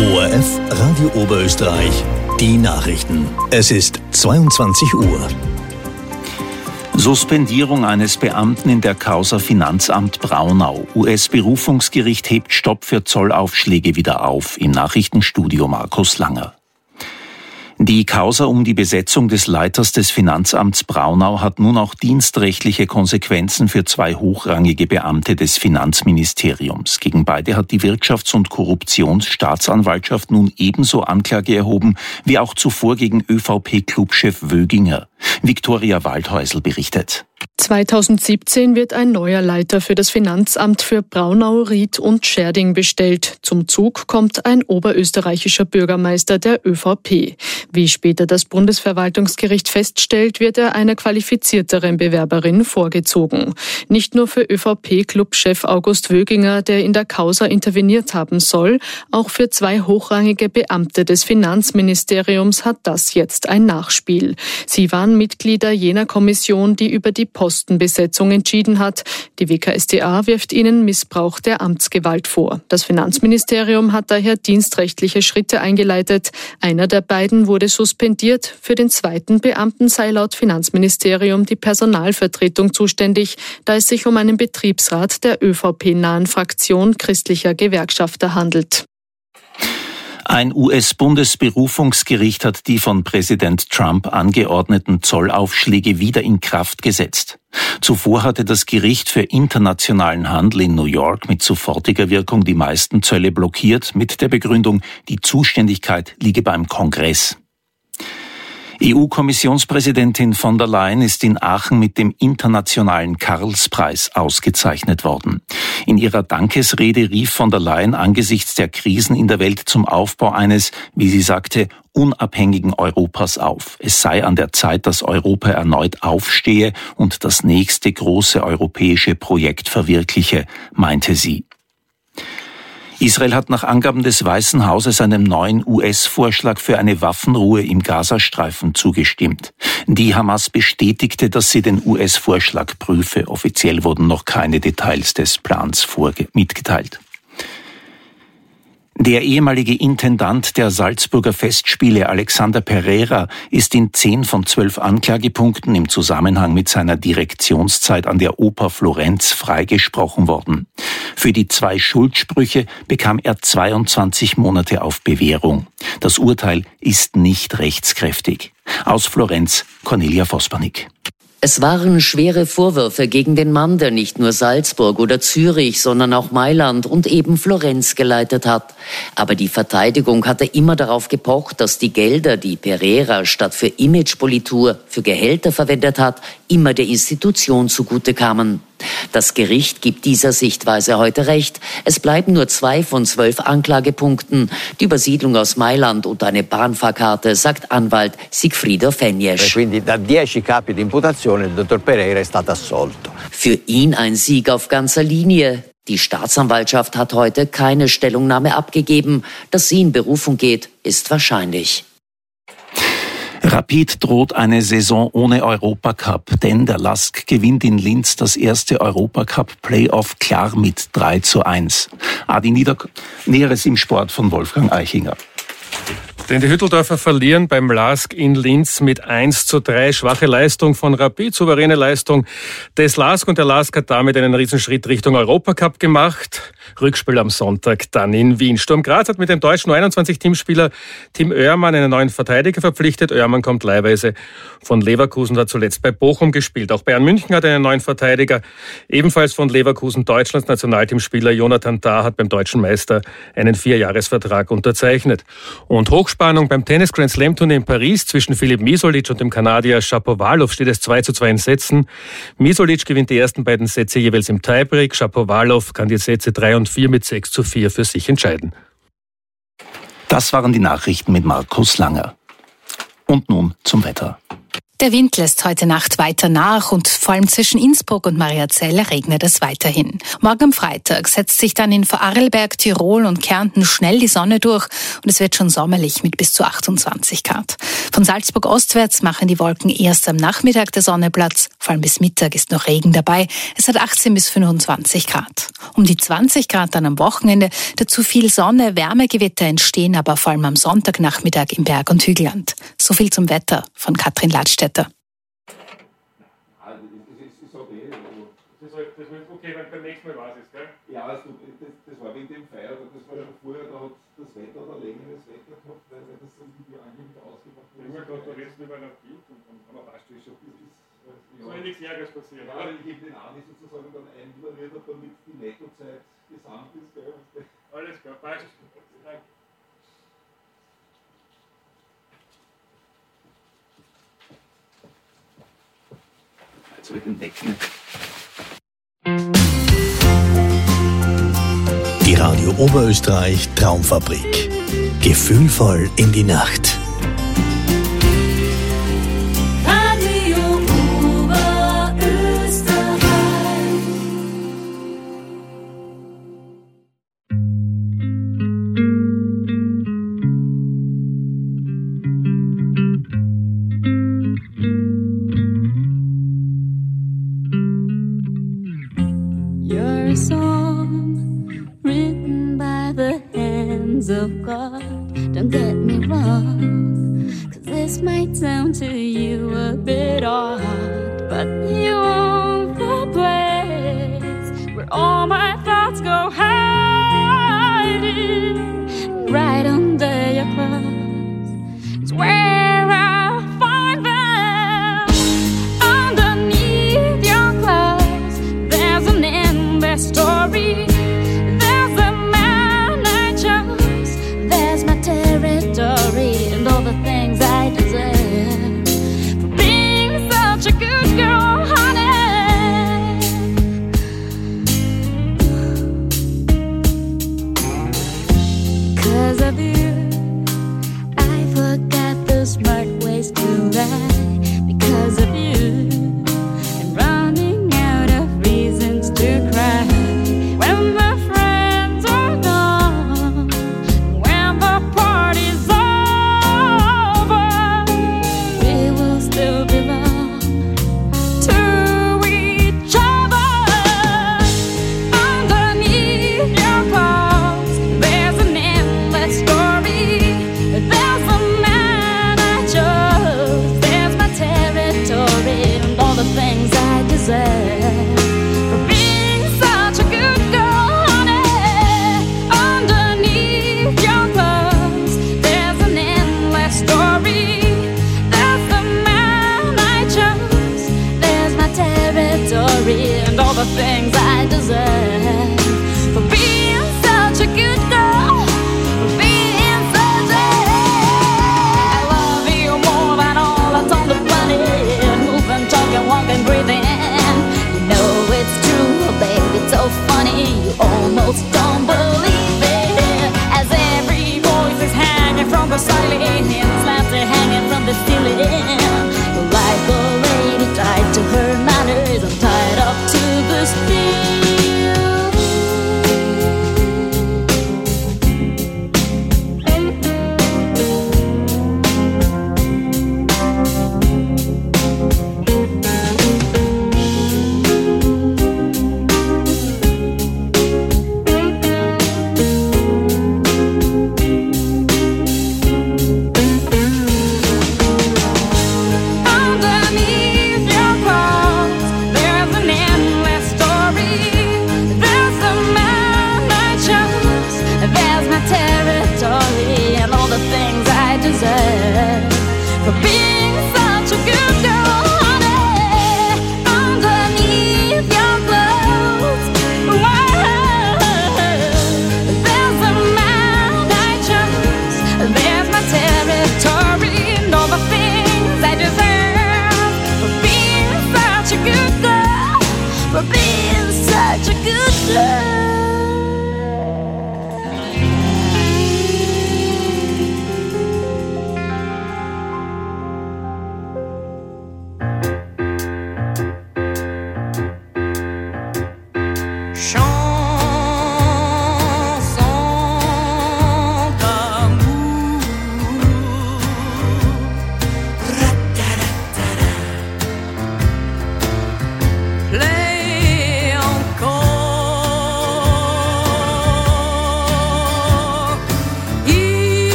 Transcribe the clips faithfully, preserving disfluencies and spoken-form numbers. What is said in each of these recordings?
O R F Radio Oberösterreich, die Nachrichten. Es ist zweiundzwanzig Uhr. Suspendierung eines Beamten in der Causa Finanzamt Braunau. U S-Berufungsgericht hebt Stopp für Zollaufschläge wieder auf. Im Nachrichtenstudio Markus Langer. Die Causa um die Besetzung des Leiters des Finanzamts Braunau hat nun auch dienstrechtliche Konsequenzen für zwei hochrangige Beamte des Finanzministeriums. Gegen beide hat die Wirtschafts- und Korruptionsstaatsanwaltschaft nun ebenso Anklage erhoben wie auch zuvor gegen ÖVP-Clubchef Wöginger. Viktoria Waldhäusl berichtet. zweitausendsiebzehn wird ein neuer Leiter für das Finanzamt für Braunau, Ried und Schärding bestellt. Zum Zug kommt ein oberösterreichischer Bürgermeister der ÖVP. Wie später das Bundesverwaltungsgericht feststellt, wird er einer qualifizierteren Bewerberin vorgezogen. Nicht nur für ÖVP-Clubchef August Wöginger, der in der Causa interveniert haben soll, auch für zwei hochrangige Beamte des Finanzministeriums hat das jetzt ein Nachspiel. Sie waren Mitglieder jener Kommission, die über die Postenbesetzung entschieden hat. Die W K S t A wirft ihnen Missbrauch der Amtsgewalt vor. Das Finanzministerium hat daher dienstrechtliche Schritte eingeleitet. Einer der beiden wurde suspendiert. Für den zweiten Beamten sei laut Finanzministerium die Personalvertretung zuständig, da es sich um einen Betriebsrat der ÖVP-nahen Fraktion christlicher Gewerkschafter handelt. Ein U S-Bundesberufungsgericht hat die von Präsident Trump angeordneten Zollaufschläge wieder in Kraft gesetzt. Zuvor hatte das Gericht für internationalen Handel in New York mit sofortiger Wirkung die meisten Zölle blockiert, mit der Begründung, die Zuständigkeit liege beim Kongress. E U-Kommissionspräsidentin von der Leyen ist in Aachen mit dem internationalen Karlspreis ausgezeichnet worden. In ihrer Dankesrede rief von der Leyen angesichts der Krisen in der Welt zum Aufbau eines, wie sie sagte, unabhängigen Europas auf. Es sei an der Zeit, dass Europa erneut aufstehe und das nächste große europäische Projekt verwirkliche, meinte sie. Israel hat nach Angaben des Weißen Hauses einem neuen U S-Vorschlag für eine Waffenruhe im Gazastreifen zugestimmt. Die Hamas bestätigte, dass sie den U S-Vorschlag prüfe. Offiziell wurden noch keine Details des Plans vorge- mitgeteilt. Der ehemalige Intendant der Salzburger Festspiele, Alexander Pereira, ist in zehn von zwölf Anklagepunkten im Zusammenhang mit seiner Direktionszeit an der Oper Florenz freigesprochen worden. Für die zwei Schuldsprüche bekam er zweiundzwanzig Monate auf Bewährung. Das Urteil ist nicht rechtskräftig. Aus Florenz, Cornelia Vospanik. Es waren schwere Vorwürfe gegen den Mann, der nicht nur Salzburg oder Zürich, sondern auch Mailand und eben Florenz geleitet hat. Aber die Verteidigung hatte immer darauf gepocht, dass die Gelder, die Pereira statt für Imagepolitur für Gehälter verwendet hat, immer der Institution zugute kamen. Das Gericht gibt dieser Sichtweise heute recht. Es bleiben nur zwei von zwölf Anklagepunkten. Die Übersiedlung aus Mailand und eine Bahnfahrkarte, sagt Anwalt Sigfrido Fenjes. Quindi da dieci capi di imputazione il dottor Pereira è stato assolto. Für ihn ein Sieg auf ganzer Linie. Die Staatsanwaltschaft hat heute keine Stellungnahme abgegeben. Dass sie in Berufung geht, ist wahrscheinlich. Rapid droht eine Saison ohne Europacup, denn der Lask gewinnt in Linz das erste Europacup-Playoff klar mit drei zu eins. Adi Nieder- Näheres im Sport von Wolfgang Eichinger. Denn die Hütteldorfer verlieren beim Lask in Linz mit eins zu drei. Schwache Leistung von Rapid, souveräne Leistung des Lask. Und der Lask hat damit einen Riesenschritt Richtung Europacup gemacht. Rückspiel am Sonntag dann in Wien. Sturm Graz hat mit dem deutschen U einundzwanzig-Teamspieler Tim Oehrmann einen neuen Verteidiger verpflichtet. Oehrmann kommt leihweise von Leverkusen, hat zuletzt bei Bochum gespielt. Auch Bayern München hat einen neuen Verteidiger. Ebenfalls von Leverkusen Deutschlands Nationalteamspieler Jonathan Tah hat beim deutschen Meister einen Vierjahresvertrag unterzeichnet. Und Hochspannung beim Tennis Grand Slam Turnier in Paris zwischen Filip Misolic und dem Kanadier Shapovalov steht es zwei zu zwei in Sätzen. Misolic gewinnt die ersten beiden Sätze jeweils im Tiebreak. Shapovalov kann die Sätze drei und vier mit sechs zu vier für sich entscheiden. Das waren die Nachrichten mit Markus Langer. Und nun zum Wetter. Der Wind lässt heute Nacht weiter nach und vor allem zwischen Innsbruck und Mariazell regnet es weiterhin. Morgen am Freitag setzt sich dann in Vorarlberg, Tirol und Kärnten schnell die Sonne durch und es wird schon sommerlich mit bis zu achtundzwanzig Grad. Von Salzburg ostwärts machen die Wolken erst am Nachmittag der Sonne Platz. Vor allem bis Mittag ist noch Regen dabei. Es hat achtzehn bis fünfundzwanzig Grad. Um die zwanzig Grad dann am Wochenende. Dazu viel Sonne, Wärmegewitter entstehen aber vor allem am Sonntagnachmittag im Berg- und Hügelland. So viel zum Wetter von Katrin Ladstätter. Okay, wenn beim nächsten Mal was ist, gell? Ja, also das, das war wegen dem Feiertag, das war schon vorher, da hat das Wetter oder längeres Wetter gehabt, weil das so irgendwie angeblich ausgemacht wurde. Ich habe gerade, da redest du über ein Bild und dann kann man fast schon. Das soll ja nichts Ärgeres passieren. Ja, ich habe den Ani sozusagen dann einblariert, damit die Nettozeit gesamt ist, gell? Alles klar, passt. Danke. Jetzt mit dem Decken. Die Radio Oberösterreich Traumfabrik. Gefühlvoll in die Nacht. Radio Oberösterreich. You're a song written by the hands of God. Don't get me wrong, 'cause this might sound to you a bit odd, but you own the place where all my thoughts go hiding. Right under your clothes is where I'll find them. Underneath your clothes there's an endless story. There's a man I chose, there's my territory, and all the things I deserve for being such a good girl, honey.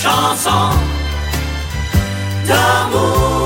chanson d'amour.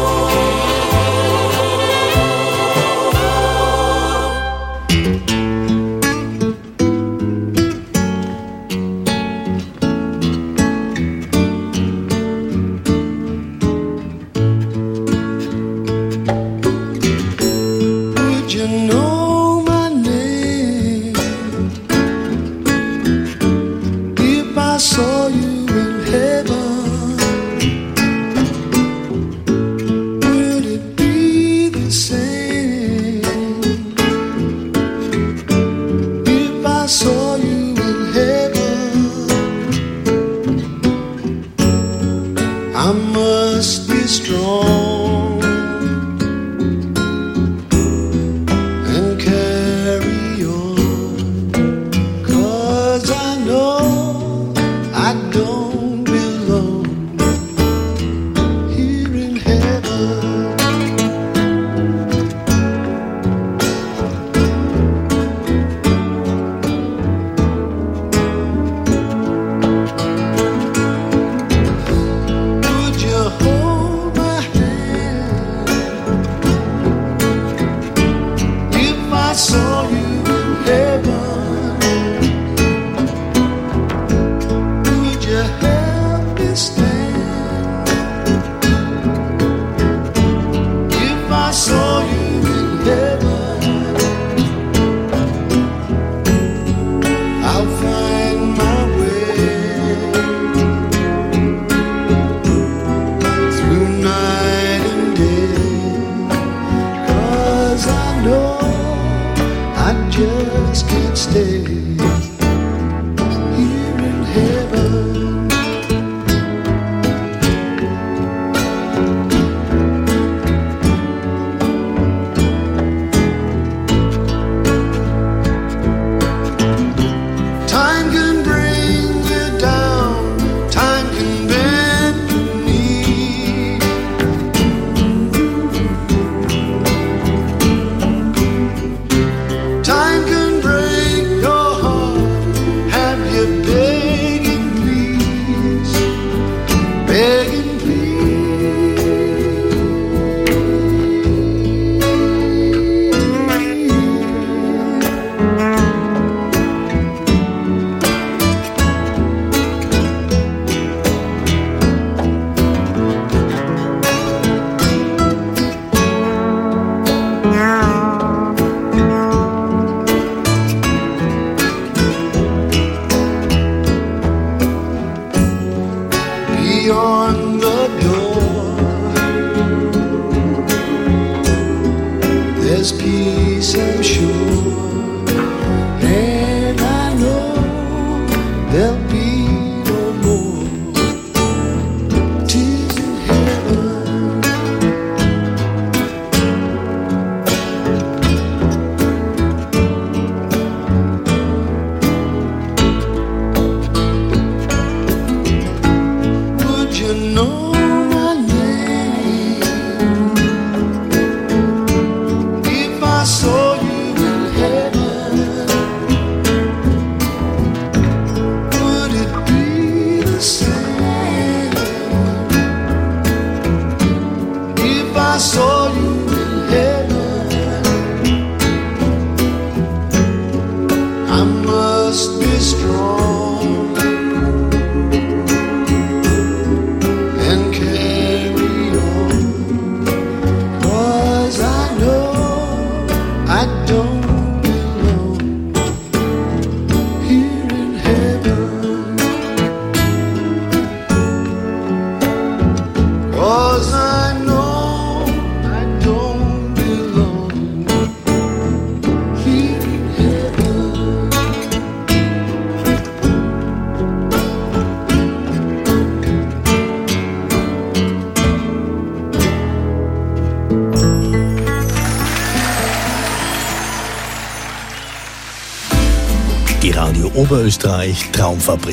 Die Radio Oberösterreich Traumfabrik.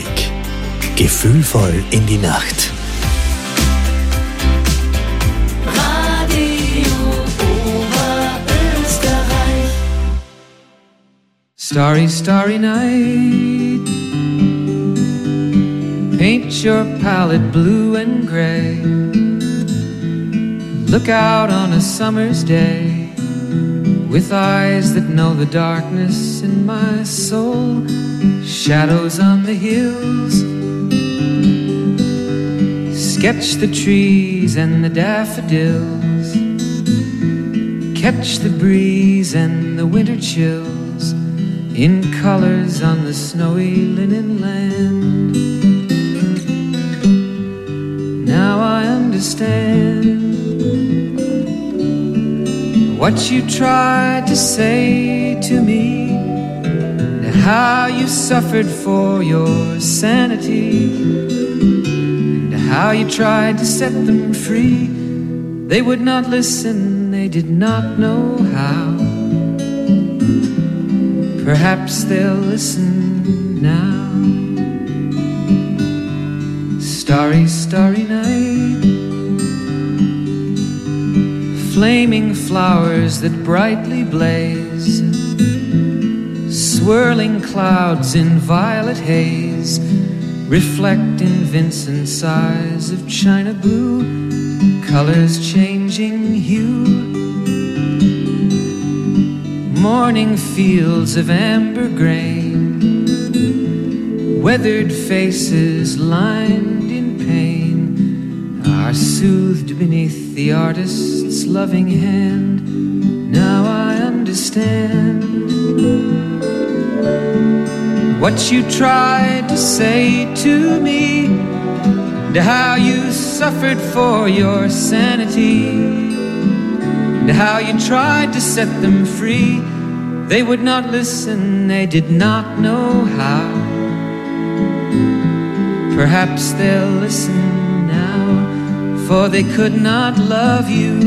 Gefühlvoll in die Nacht. Radio Oberösterreich. Starry, starry night. Paint paint your palette blue and gray. Look out on a summer's day with eyes that know the darkness in my soul. Shadows on the hills, sketch the trees and the daffodils, catch the breeze and the winter chills in colors on the snowy linen land. Now I understand what you tried to say to me, and how you suffered for your sanity, and how you tried to set them free. They would not listen, they did not know how. Perhaps they'll listen now. Starry, starry night, flaming flowers that brightly blaze, swirling clouds in violet haze, reflect in Vincent's eyes of china blue, colors changing hue. Morning fields of amber grain, weathered faces lined in pain, are soothed beneath the artist's loving hand. Now I understand what you tried to say to me, and how you suffered for your sanity, and how you tried to set them free. They would not listen, they did not know how. Perhaps they'll listen now, for they could not love you,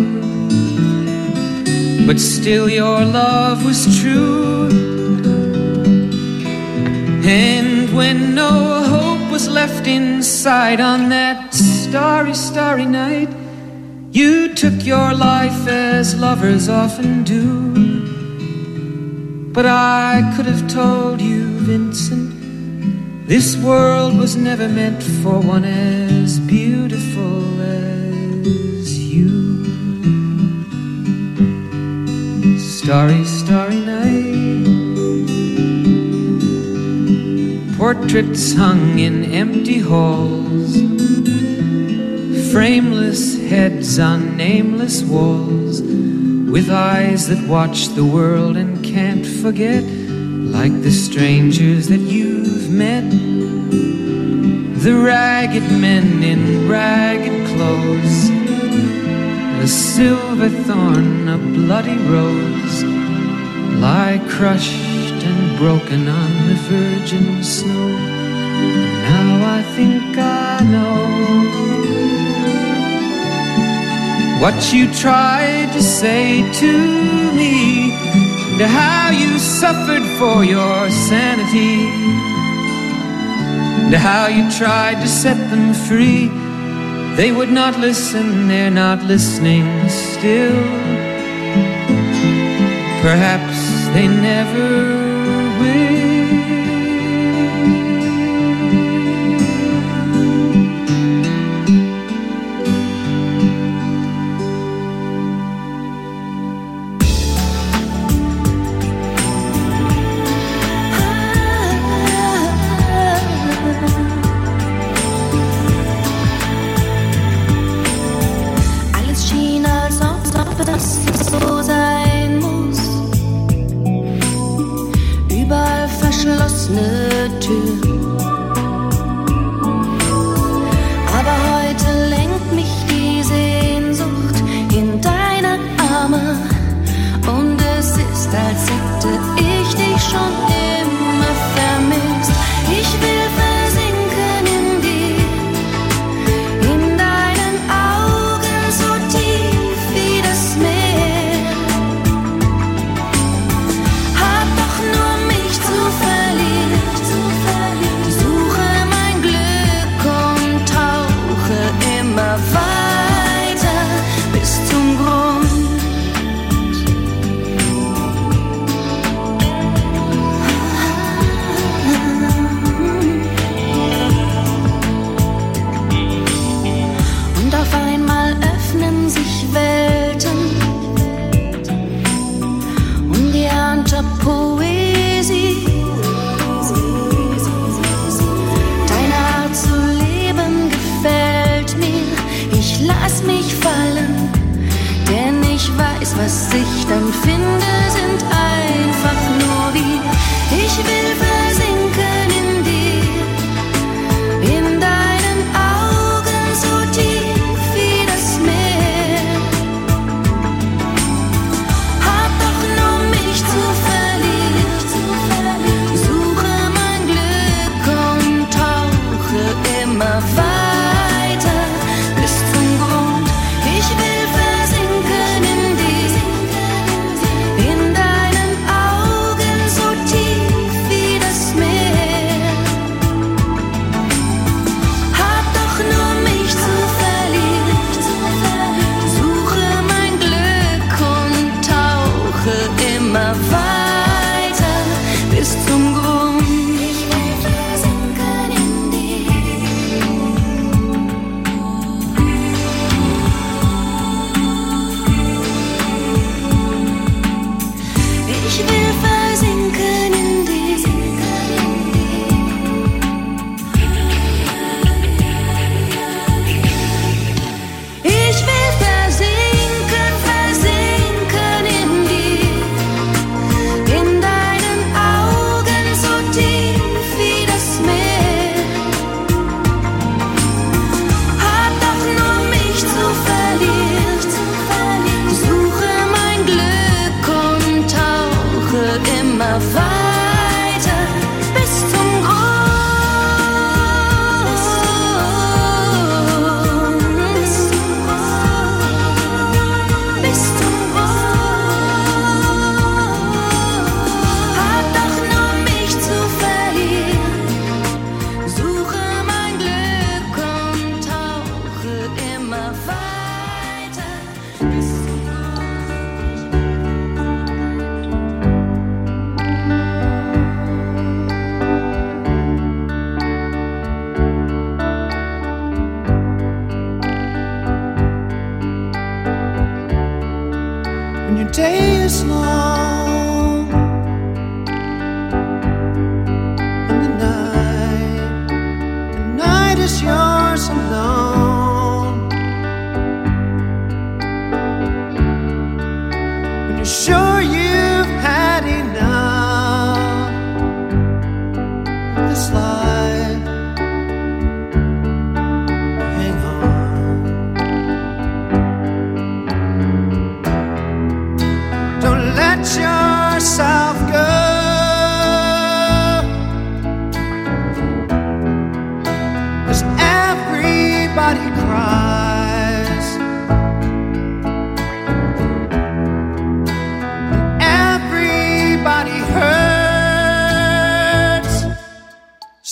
but still your love was true. And when no hope was left inside on that starry, starry night, you took your life as lovers often do. But I could have told you, Vincent, this world was never meant for one as beautiful as you. Starry, starry night, portraits hung in empty halls, frameless heads on nameless walls, with eyes that watch the world and can't forget, like the strangers that you've met, the ragged men in ragged clothes, a silver thorn, a bloody rose, lie crushed and broken on the virgin snow. Now I think I know what you tried to say to me, and how you suffered for your sanity, and how you tried to set them free. They would not listen, they're not listening still. Perhaps they never will. Hab doch nur mich zu verlieren.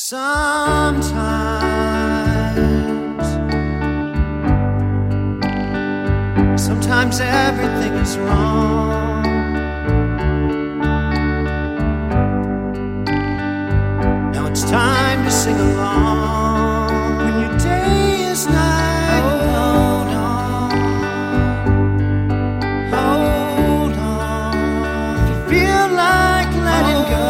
Sometimes, sometimes everything is wrong. Now it's time to sing along. When your day is night, hold on, hold on. If you feel like letting go,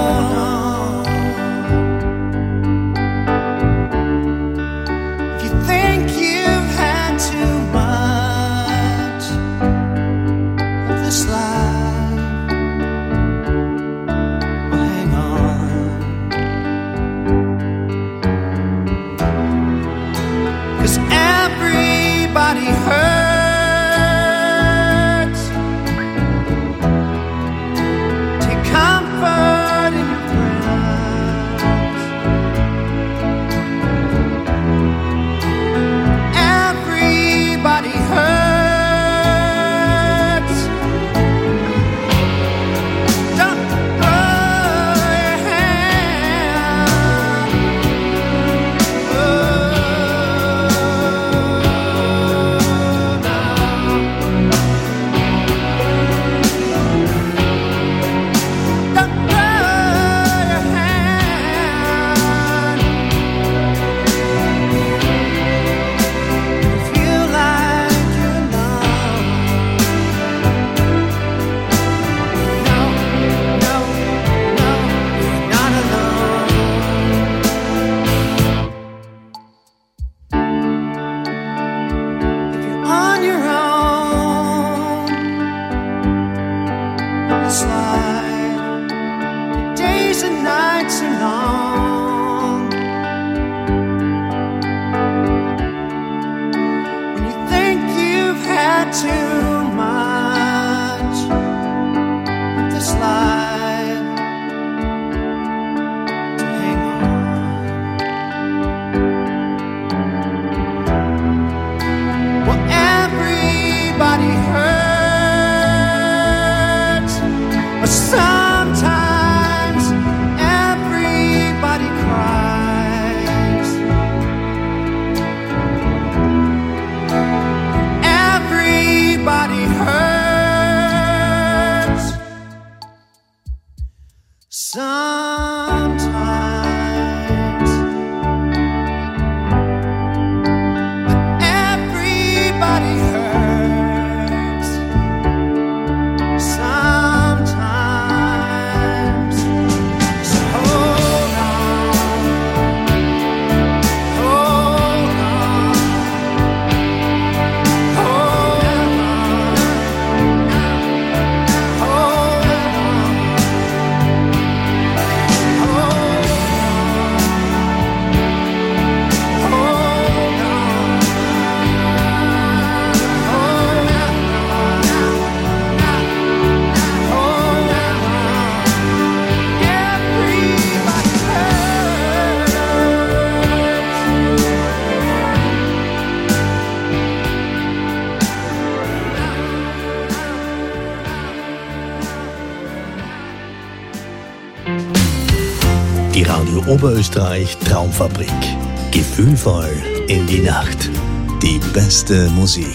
Die Radio Oberösterreich Traumfabrik. Gefühlvoll in die Nacht. Die beste Musik.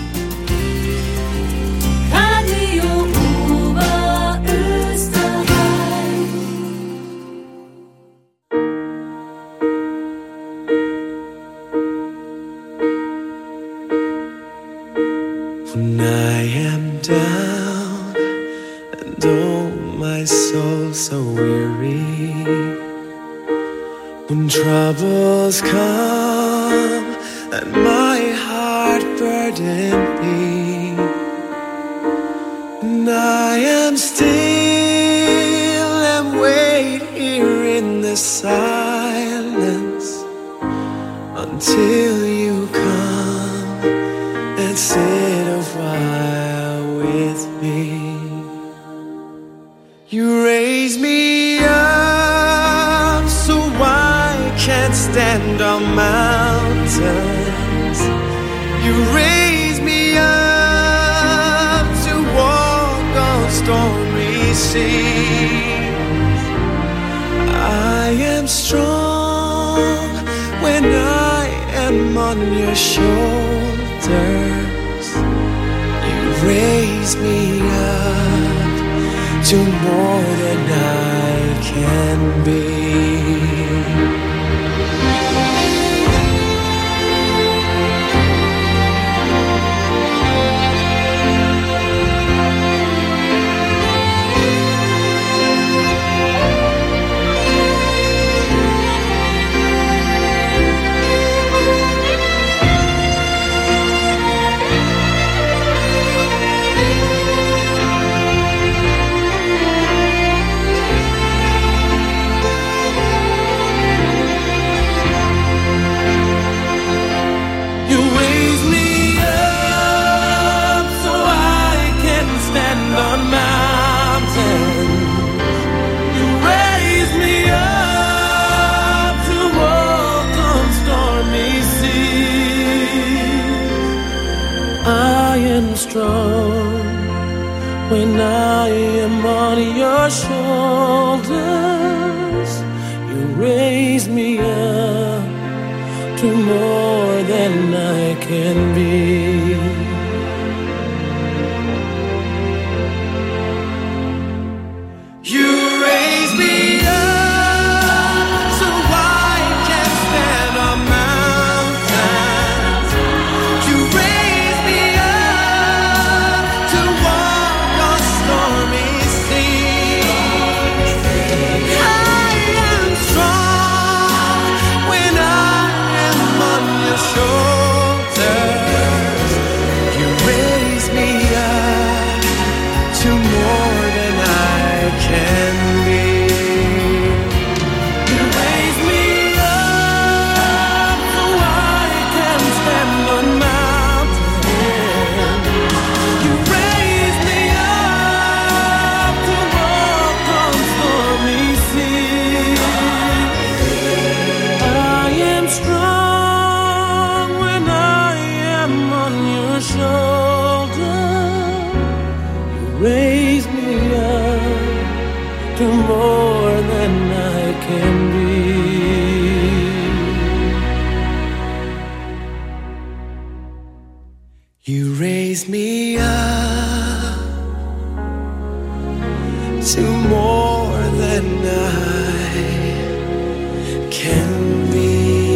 Radio Oberösterreich. When I am down and oh my soul so weary, when troubles come and my heart burden me, and I am still and wait here in the silence until you come and sit a while with me. You raise me up so I can't stand on mountains. You raise me up to walk on stormy seas. I am strong strong when I am on your shoulders. You raise me up to more than I can be. Strong when I am on your shoulders. You raise me up to more than I can be. You raise me up so I can stand on mountains. You raise me up to walk on stormy seas. I am strong when I am on your shoulders. You raise me up to more than I can be. You raise me up so I can stand on mountains. You raise me up to walk on stormy seas. I am strong when I am on your shoulder. You raise me up to more than I can be. You raise me up to more than I can be.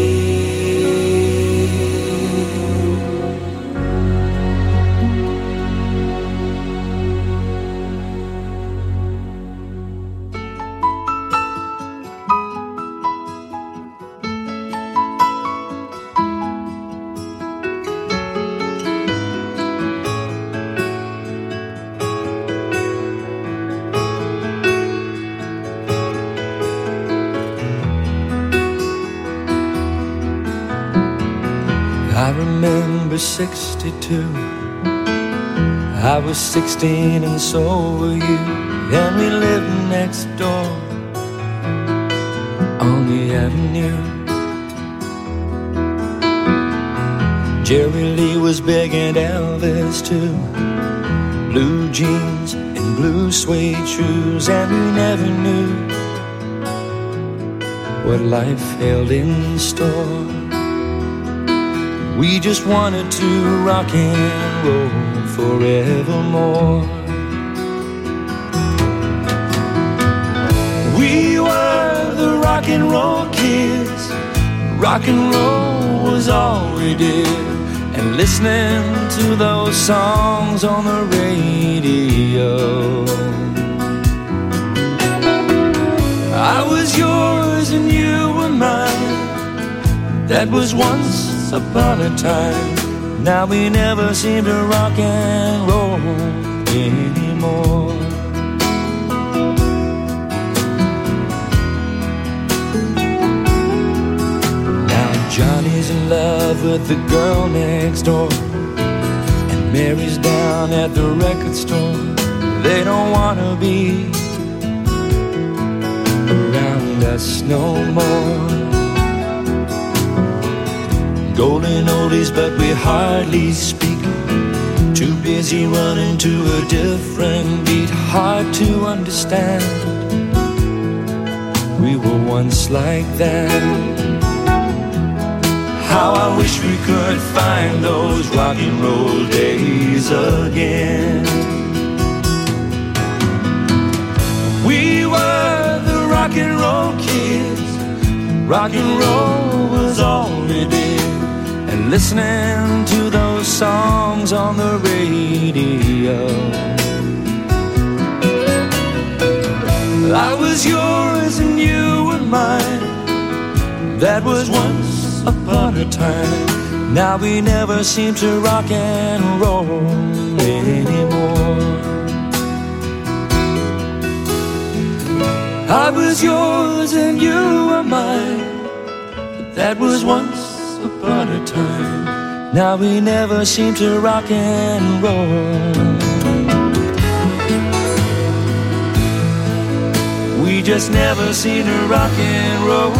I remember sixty-two. I was sixteen and so were you. And we lived next door on the avenue. Jerry Lee was big and Elvis too. Blue jeans and blue suede shoes. And we never knew what life held in store. We just wanted to rock and roll forevermore. We were the rock and roll kids. Rock and roll was all we did. And listening to those songs on the radio. I was yours and you were mine. That was once upon a time. Now we never seem to rock and roll anymore. Now Johnny's in love with the girl next door, and Mary's down at the record store. They don't wanna be around us no more. Golden oldies, but we hardly speak. Too busy running to a different beat. Hard to understand. We were once like that. How I wish we could find those rock and roll days again. We were the rock and roll kids. Rock and roll was all we did. And listening to those songs on the radio. I was yours and you were mine. That was once upon a time. Now we never seem to rock and roll anymore. I was yours and you were mine. That was once upon a time. Now we never seem to rock and roll. We just never seem to rock and roll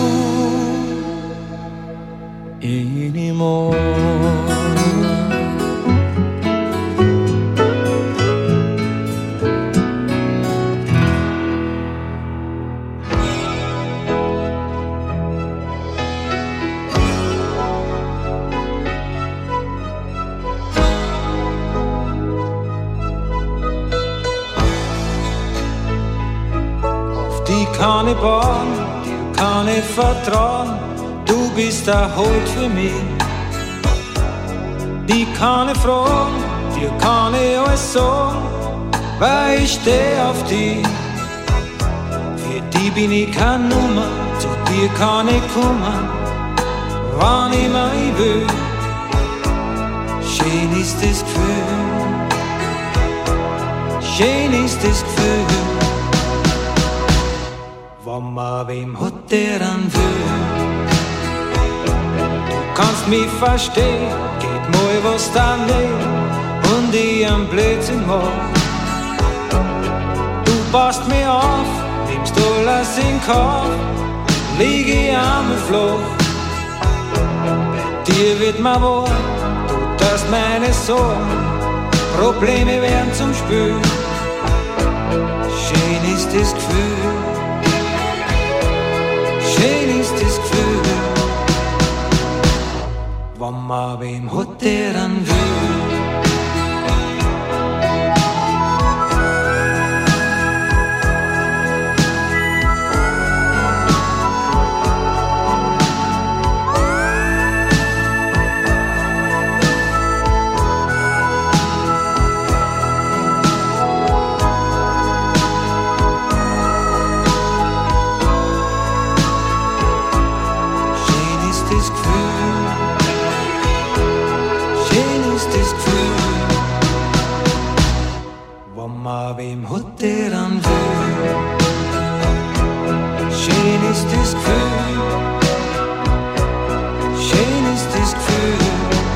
anymore. Kann ich bauen, dir kann ich vertrauen, du bist der Halt für mich. Die kann ich fragen, dir kann ich alles sagen, weil ich steh auf dich. Für die bin ich keine Nummer, zu dir kann ich kommen, wann immer ich will. Schön ist das Gefühl, schön ist das Gefühl. Wenn man wem hat, der an will. Du kannst mich verstehen, geht mal was daneben und ich am Blödsinn mach. Du passt mir auf, nimmst alles in Kauf, lieg ich einmal flach. Bei dir wird mir wahr, du tust meine Sorgen, Probleme werden zum Spül. Schön ist das Gefühl, schön ist das Gefühl, wenn man wem hat, der an will. Wem hat der an will? Schön ist das Gefühl, schön ist das Gefühl,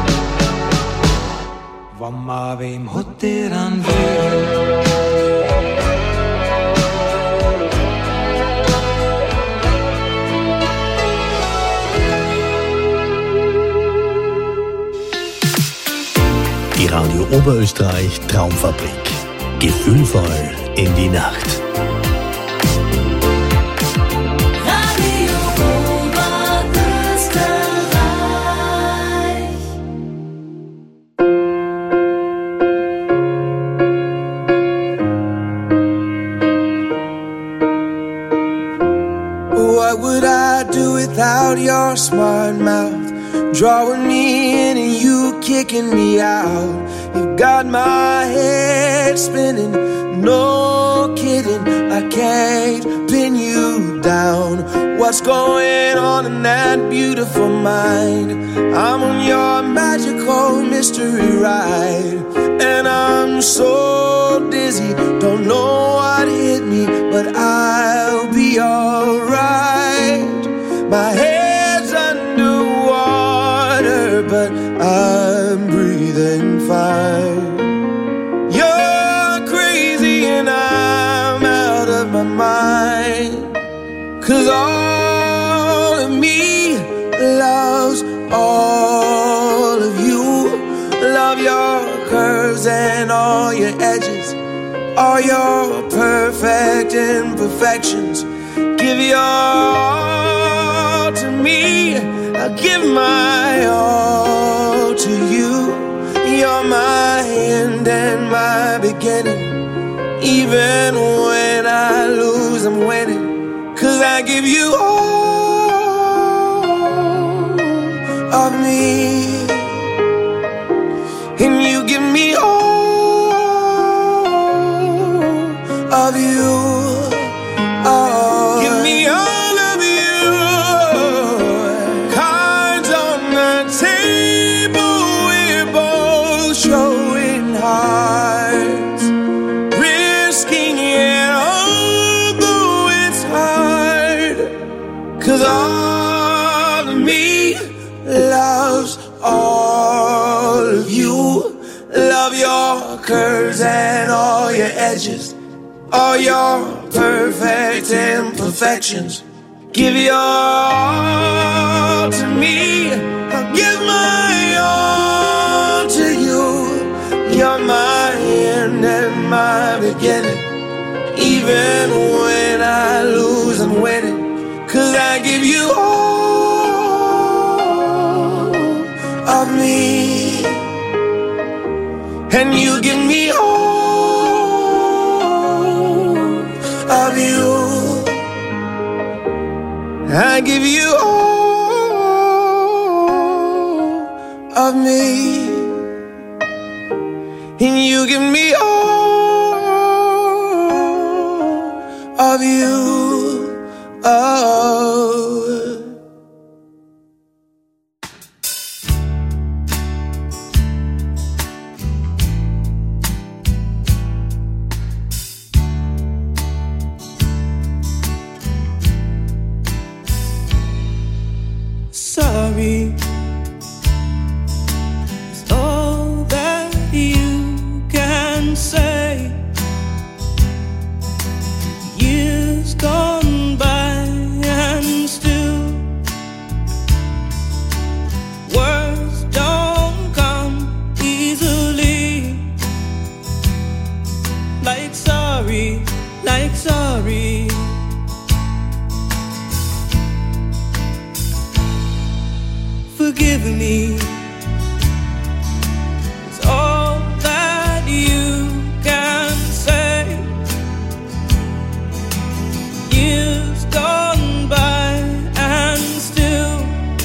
wenn man wem hat der an will. Die Radio Oberösterreich Traumfabrik. Gefühlvoll in die Nacht. Radio Oberösterreich. What would I do without your smart mouth? Drawing me in and you kicking me out. You've got my head spinning, no kidding, I can't pin you down. What's going on in that beautiful mind? I'm on your magical mystery ride, and I'm so dizzy, don't know what hit me, but I'll be alright. My head's underwater, but I'm breathing fine. You're crazy and I'm out of my mind, 'cause all of me loves all of you. Love your curves and all your edges, all your perfect imperfections. Give your all to me, I'll give my Even when I lose, I'm winning. Cause I give you all of me, and you give me all of you. Oh, give me all of you. Cards on the table, we're both showing hearts, risking it, although it's hard. Cause all of me loves all of you. Love your curves and all your edges, all your perfect imperfections. Give your all to me, I'll give my all to you. You're my end and my beginning. Even when I lose, I'm winning. Cause I give you all of me, and you give me all of you. I give you all of me, and you give me all of you. Oh. Sorry is all that you can say. Years gone by and still words don't come easily. Like sorry, like sorry. Forgive me, it's all that you can say. Years gone by and still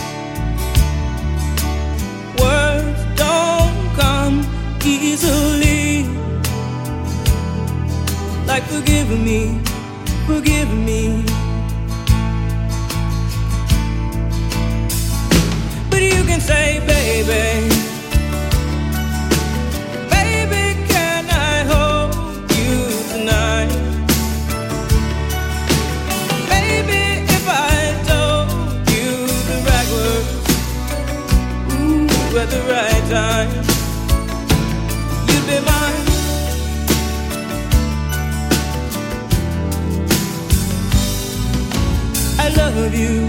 words don't come easily. Like forgive me, forgive me. You can say, baby, baby, can I hold you tonight? Baby, if I told you the right words, ooh, at the right time, you'd be mine. I love you.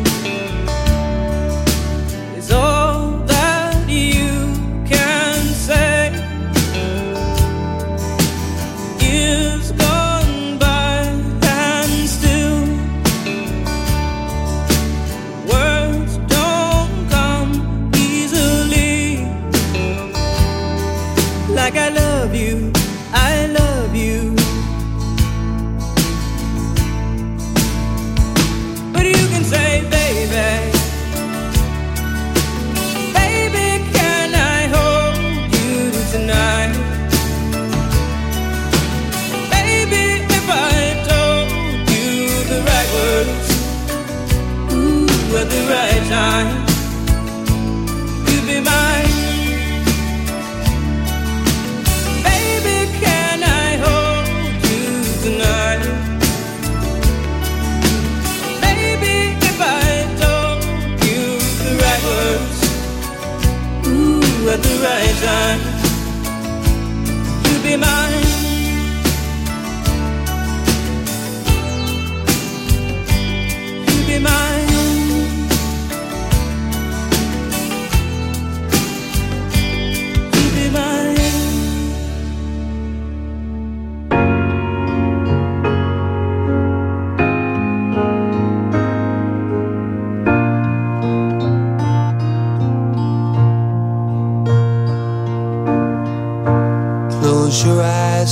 All that you can say. Years gone by and still words don't come easily. Like I love you, I love you. But you can say, baby, tonight. Baby, if I told you the right words, ooh, at the right time, you'd be mine. Baby, can I hold you tonight? Baby, if I told you the right words, ooh, at the right time, be mine. You be mine. You be mine. Close your eyes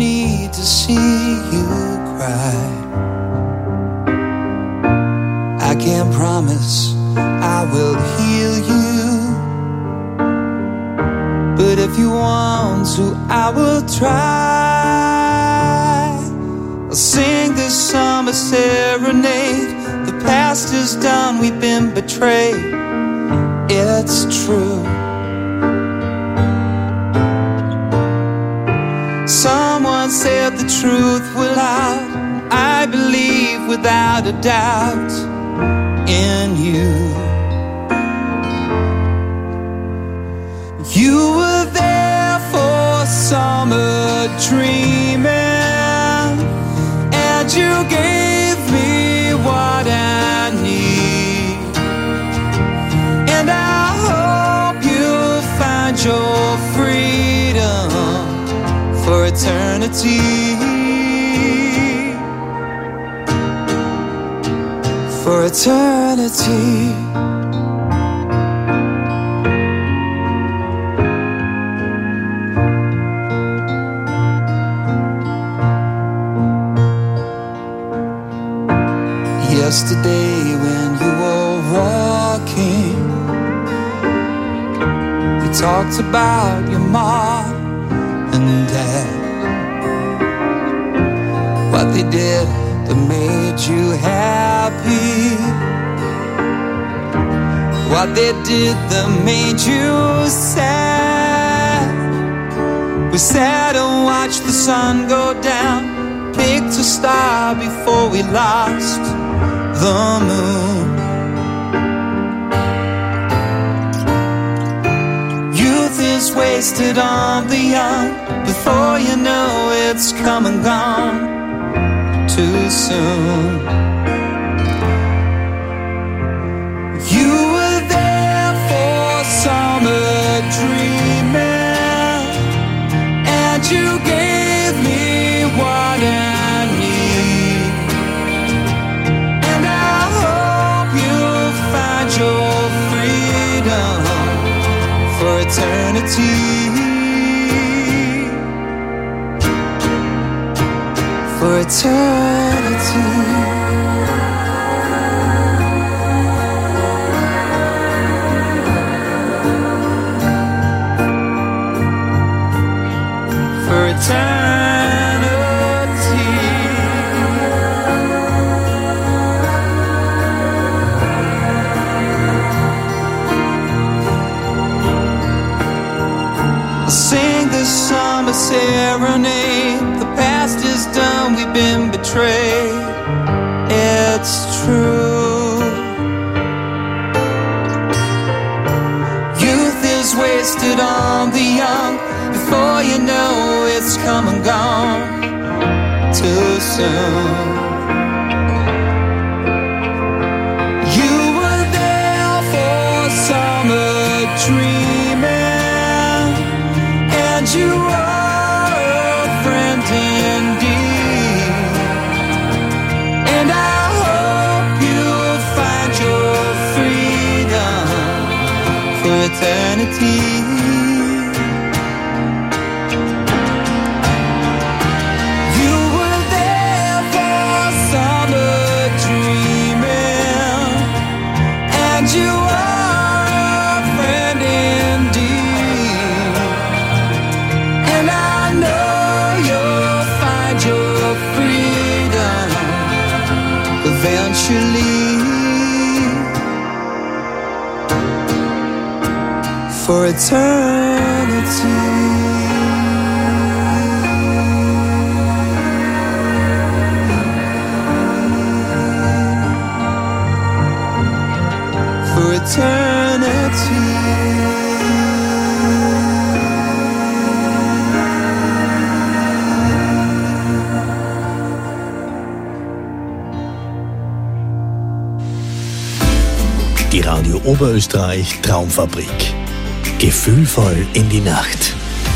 need to see you cry. I can't promise I will heal you, but if you want to, I will try. I'll sing this summer serenade. The past is done, we've been betrayed. It's true. Someone said the truth will out. I believe without a doubt in you. You were there for summer dreaming, and you gave me what I need. And I hope you'll find your freedom for eternity. For eternity. Yesterday when you were walking, you talked about your mom and dad, what they did that made you happy, what they did that made you sad. We sat and watched the sun go down, picked a star before we lost the moon. Youth is wasted on the young. Before you know it's come and gone too soon. You were there for summer dreaming, and you gave me what I need. And I hope you'll find your freedom for eternity. For eternity. For eternity. I'll sing this summer serenade. The past is done, we've been betrayed. It's true. Youth is wasted on the young. Before you know it's come and gone too soon. You were there for summer dreaming, and you are a friend indeed. And I hope you'll find your freedom for eternity. You were there for summer dreaming, and you are a friend indeed. And I know you'll find your freedom eventually. For eternity. For eternity. Die Radio Oberösterreich Traumfabrik. Gefühlvoll in die Nacht.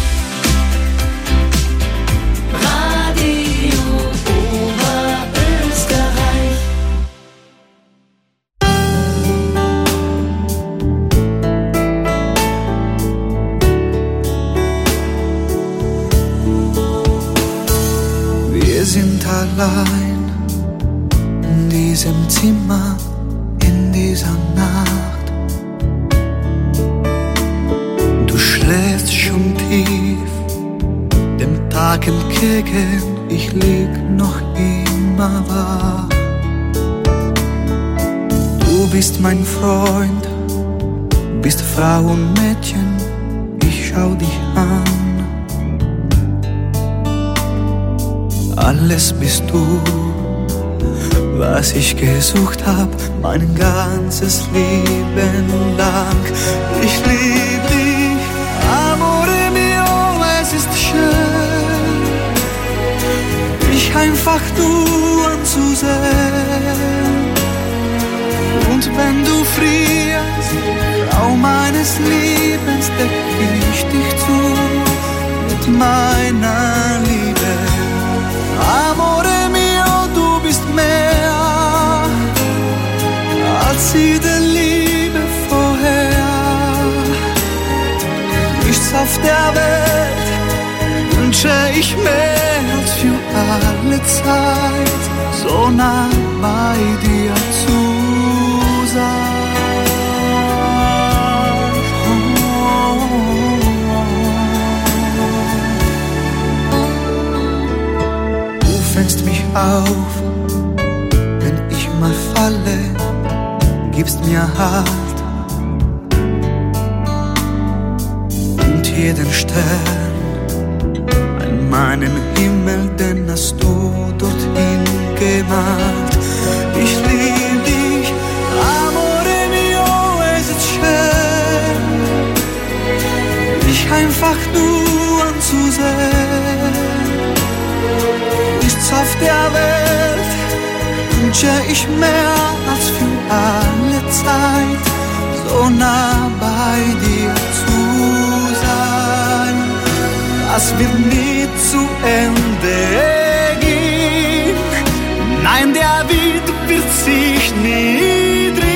Radio Oberösterreich. sind allein in diesem Zimmer, in dieser Nacht. Du schläfst schon tief, dem Tag entgegen, ich lieg noch immer wach. Du bist mein Freund, bist Frau und Mädchen, ich schau dich an. Alles bist du, was ich gesucht hab, mein ganzes Leben lang. Ich lieb dich, amore mio, es ist schön, dich einfach nur anzusehen. Und wenn du frierst, Frau meines Lebens, deck ich dich zu mit meiner Liebe. Amore mio, du bist mehr als jede Liebe vorher. Nichts auf der Welt wünsche ich mehr als für alle Zeit, so nah bei dir zu sein. Du fängst mich auf, wenn ich mal falle, gibst mir Halt. Und jeden Stern an meinem Himmel, den hast du dorthin gemalt. Ich lieb dich, amore mio, es ist schön, dich einfach nur anzusehen. Nichts auf der Welt wünsche ich mehr als für alle Zeit, so nah bei dir zu sein. Das wird nie zu Ende gehen, nein, der Wind wird sich nie drehen.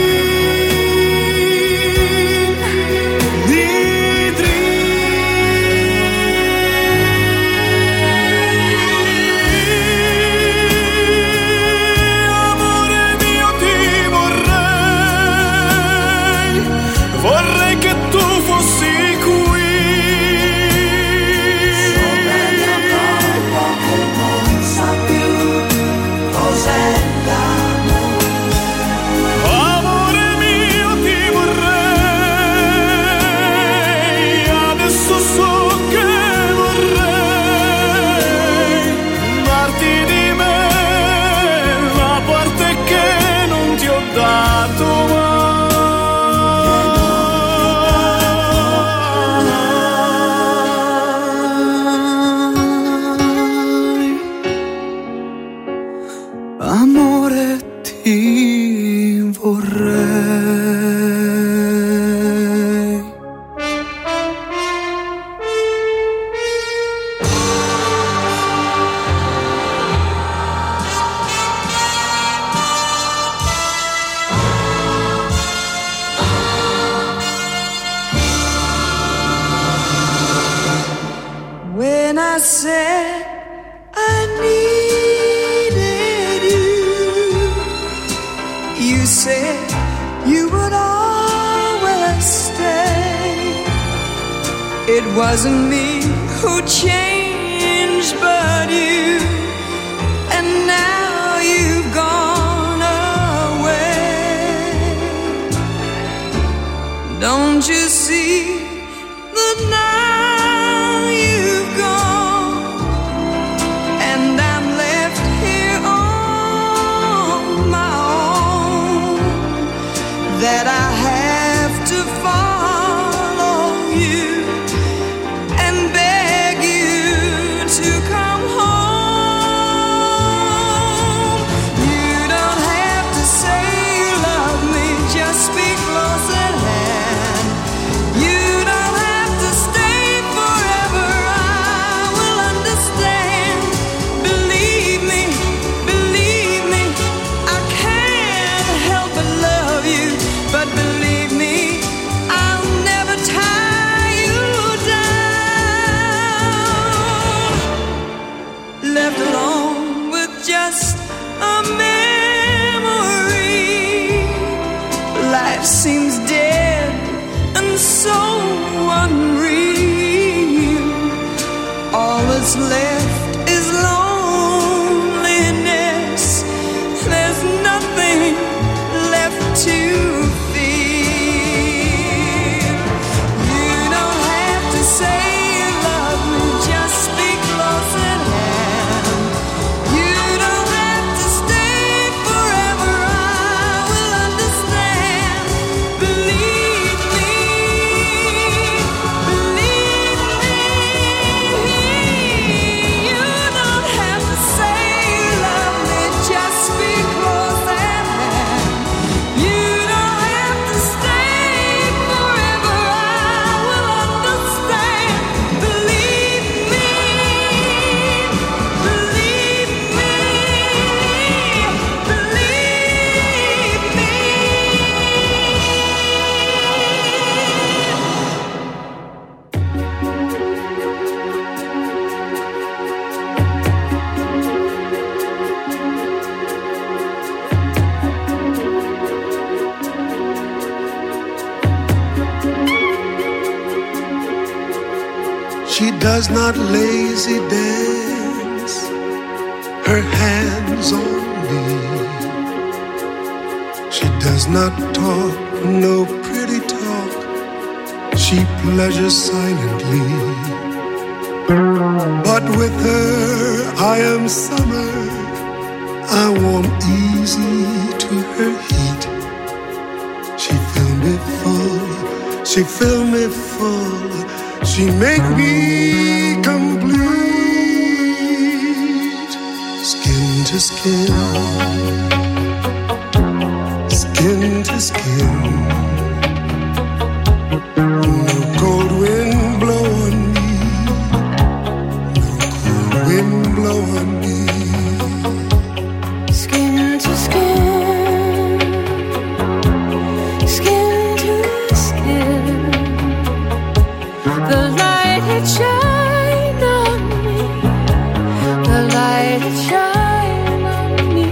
Vorrei che tu fossi qui. Sopra la porta che non sa più cos'è l'amore. Amore mio, ti vorrei, adesso so che vorrei darti di me la parte che non ti ho dato mai. Amore, ti vorrei. When I said I needed you, you said you would always stay. It wasn't me who changed, but you. And now you've gone away. Don't you see that now you've gone, and I'm left here on my own, that I have to follow you and beg you to come home. life seems dead and so unreal. All that's left is loneliness. There's nothing left to feel. You don't have to say you love me, just speak close at hand. You don't have to stay forever, I will understand. Believe me, believe me. You don't have to say you love me, just speak close at hand. You don't have to stay forever, I will understand. Believe me, believe me, believe me. She does not lazy dance, her hands on me. She does not talk, no pretty talk, she pleasures silently. But with her I am summer, I warm easy to her heat. She fill me full, she fill me full, she make me complete. Skin to skin, skin to skin. No cold wind blow on me, no cold wind blow on me. Skin to skin, skin to skin. The light had shine on me, the light had shine on me.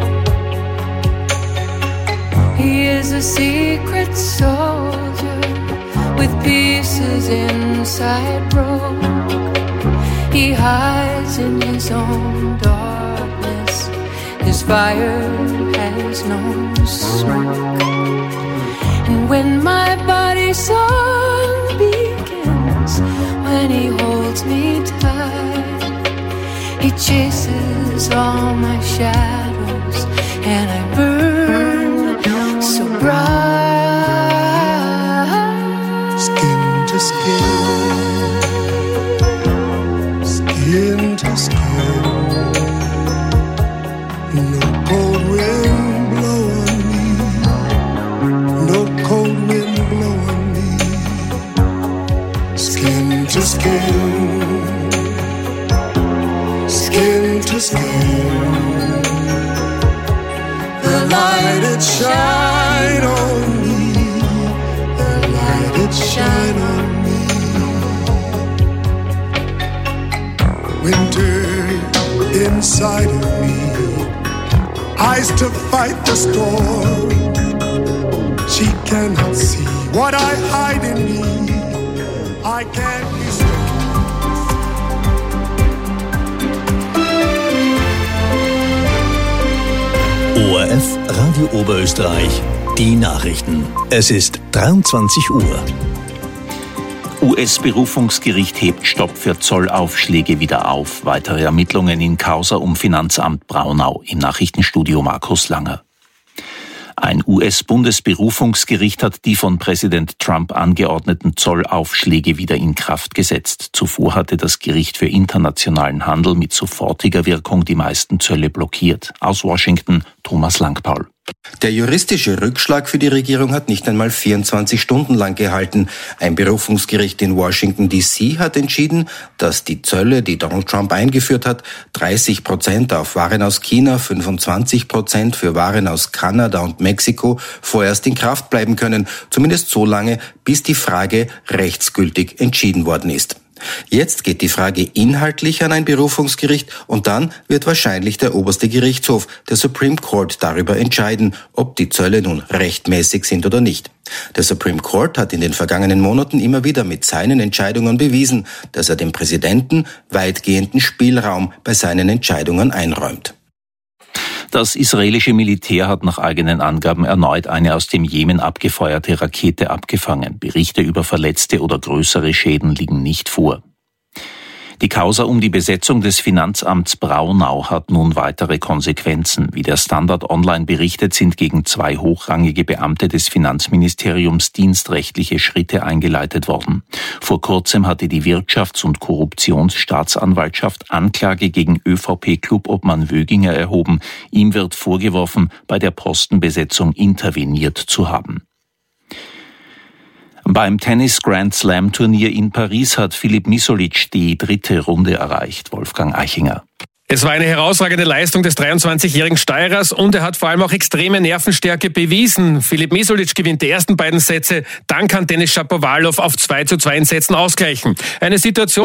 He is a secret soldier with pieces inside broke. He hides in his own darkness, his fire has no smoke. And when my body song begins, when he holds me tight, he chases all my shadows and I burn so bright. Skin to skin, skin to skin. No cold wind blow on me, no cold wind blow on me. Skin to skin, skin to skin. The light it shine on me, the light it shine on me. Winter inside of me, eyes to fight the storm. She cannot see what I hide in me. I can't be strong. O R F Radio Oberösterreich, die Nachrichten. Es ist dreiundzwanzig Uhr. U S-Berufungsgericht hebt Stopp für Zollaufschläge wieder auf. Weitere Ermittlungen in Causa um Finanzamt Braunau. Im Nachrichtenstudio Markus Langer. Ein U S-Bundesberufungsgericht hat die von Präsident Trump angeordneten Zollaufschläge wieder in Kraft gesetzt. Zuvor hatte das Gericht für internationalen Handel mit sofortiger Wirkung die meisten Zölle blockiert. Aus Washington, Thomas Langpaul. Der juristische Rückschlag für die Regierung hat nicht einmal vierundzwanzig Stunden lang gehalten. Ein Berufungsgericht in Washington D C hat entschieden, dass die Zölle, die Donald Trump eingeführt hat, dreißig Prozent auf Waren aus China, fünfundzwanzig Prozent für Waren aus Kanada und Mexiko vorerst in Kraft bleiben können, zumindest so lange, bis die Frage rechtsgültig entschieden worden ist. Jetzt geht die Frage inhaltlich an ein Berufungsgericht und dann wird wahrscheinlich der oberste Gerichtshof, der Supreme Court, darüber entscheiden, ob die Zölle nun rechtmäßig sind oder nicht. Der Supreme Court hat in den vergangenen Monaten immer wieder mit seinen Entscheidungen bewiesen, dass er dem Präsidenten weitgehenden Spielraum bei seinen Entscheidungen einräumt. Das israelische Militär hat nach eigenen Angaben erneut eine aus dem Jemen abgefeuerte Rakete abgefangen. Berichte über Verletzte oder größere Schäden liegen nicht vor. Die Causa um die Besetzung des Finanzamts Braunau hat nun weitere Konsequenzen. Wie der Standard Online berichtet, sind gegen zwei hochrangige Beamte des Finanzministeriums dienstrechtliche Schritte eingeleitet worden. Vor kurzem hatte die Wirtschafts- und Korruptionsstaatsanwaltschaft Anklage gegen ÖVP-Clubobmann Wöginger erhoben. Ihm wird vorgeworfen, bei der Postenbesetzung interveniert zu haben. Beim Tennis-Grand-Slam-Turnier in Paris hat Filip Misolic die dritte Runde erreicht. Wolfgang Eichinger. Es war eine herausragende Leistung des dreiundzwanzigjährigen Steirers und er hat vor allem auch extreme Nervenstärke bewiesen. Filip Misolic gewinnt die ersten beiden Sätze, dann kann Denis Shapovalov auf zwei zu zwei in Sätzen ausgleichen. Eine Situation